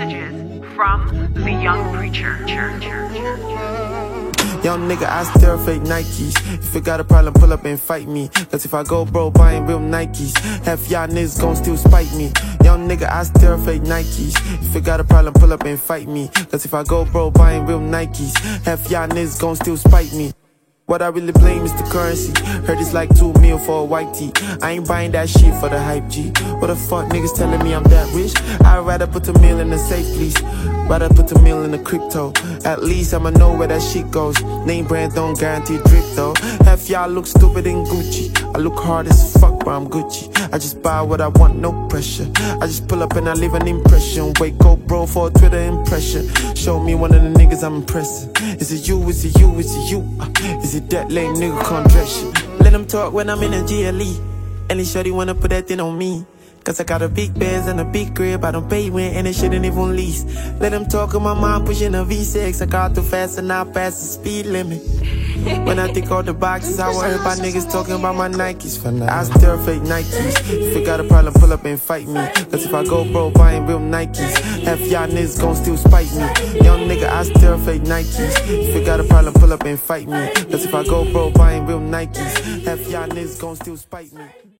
messages from the young preacher. Young nigga, I still fake Nikes. If you got a problem, pull up and fight me. Cause if I go broke buying real Nikes, half y'all niggas gon' still spite me. Young nigga, I still fake Nikes. If you got a problem, pull up and fight me. Cause if I go broke buying real Nikes, half y'all niggas gon' still spite me. What I really blame is the currency. Heard it's like 2 mil for a white tee. I ain't buying that shit for the hype G. What the fuck niggas telling me I'm that rich? I'd rather put a meal in the safe, please. Rather put a meal in the crypto. At least I'ma know where that shit goes. Name brand don't guarantee drip though. Half y'all look stupid in Gucci. I look hard as fuck, but I'm Gucci. I just buy what I want, no pressure. I just pull up and I leave an impression. Wake up bro for a Twitter impression. Show me one of the niggas I'm impressing. Is it you, is it you, is it you? Is it that lame nigga contraction? Let them talk when I'm in a GLE. Any shorty wanna put that thing on me. Cause I got a big Benz and a big crib, I don't pay rent and it shouldn't even lease. Let them talk of my mom pushing a V6. I got too fast and I pass the speed limit. When I think all the boxes, I worry about niggas talking about my Nikes for now. I still fake Nikes. If you got a problem, pull up and fight me. Cause if I go broke buying real Nikes, half y'all niggas gon' still spite me. Young nigga, I still fake Nikes. If you got a problem, pull up and fight me. Cause if I go broke buying real Nikes, half y'all niggas gon' still spite me.